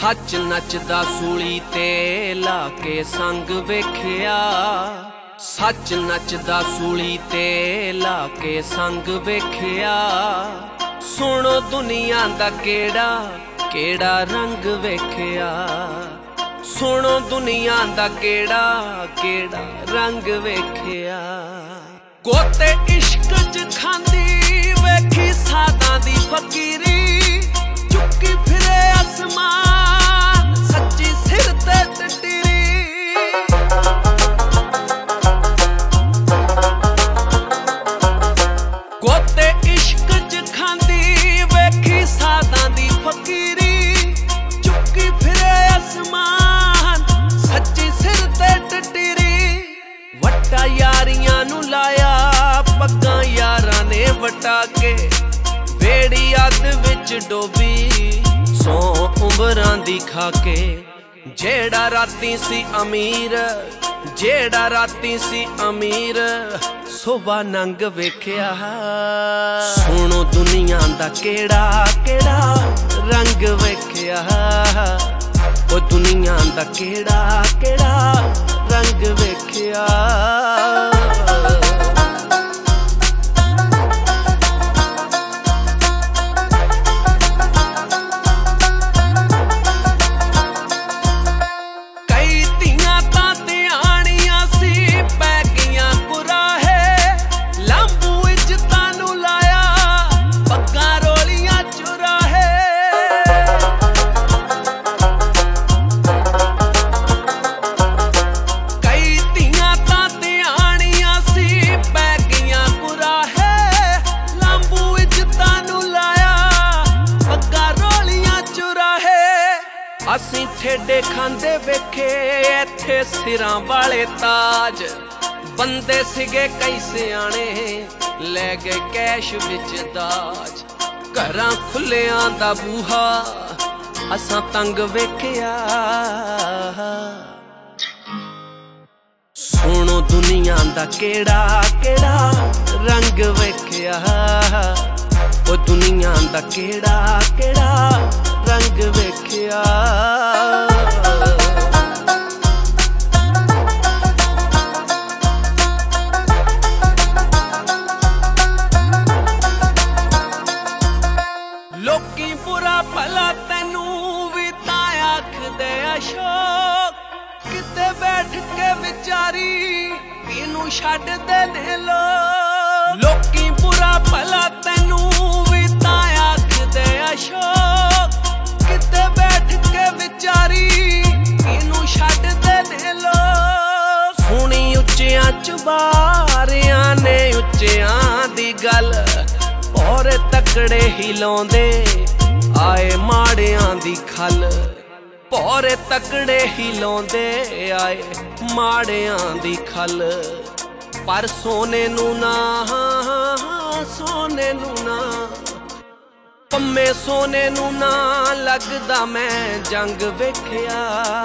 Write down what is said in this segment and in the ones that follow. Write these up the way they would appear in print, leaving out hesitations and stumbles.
सच नचदा सूली ते लाके संग वेखिया, सच नचदा सूली ते लाके संग वेखिया। सुनो दुनिया दा केड़ा केड़ा रंग वेखिया, सुनो दुनिया दा केड़ा केड़ा रंग वेखिया। गोते इश्क च खांदी वेखी सादा दी फकीरी, चुकी फिरे आसमान सच्ची सिर ते टटीरी। गोते इश्क च खांदी वेखी सादा दी फकीरी, चुकी फिरे आसमान सच्ची सिर ते टटीरी। वट्टा यारियां नू लाया पग्गां यारां ने वटा के, बेड़ी अद विच डोबी सौ उमरां दी खाके। जेड़ा राती सी अमीर, जेड़ा राती सी अमीर, सुबह नंग वेखिया। सुनो दुनिया दा केड़ा केड़ा रंग वेखिया, ओ दुनिया दा केड़ा केड़ा रंग वेखिया। असी ठेडे खांदे वेखे इत्थे सिरां वाले ताज, बंदे सिगे कई सियाणे लै गए कैश विच दाज। घरां खुलियां दा बूहा असां तंग वेखिया। सुनो दुनिया दा केड़ा केड़ा रंग वेखिया, ओ दुनिया दा केड़ा केड़ा रंग वेखिया। लोकी बुरा भला तैनू भी तां आखदे अशोक, किते बैठ के विचारी इनू छड्डदे ने लोग। लोकी बुरा भला तैनू भी तां आखदे अशोक, किते बैठ के विचारी इनू छड्डदे ने लोग। सुनी उच्चियां चुबारियां ने उच्चियां दी गल, और तकड़े हिलाउंदे आए माड़ियां दी खल। भौरे तकड़े हिलाउंदे आए माड़ियां दी खल। पर सोने नू ना, सोने नू ना, पम्मे सोने नू ना लगदा मैं जंग वेखिया।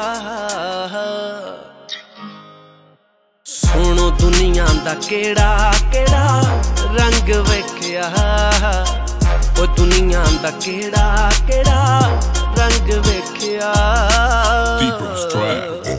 सुनो दुनिया दा केड़ा केड़ा रंग वेखिया, ओ दुनिया दा केड़ा केड़ा रंग वेखिया।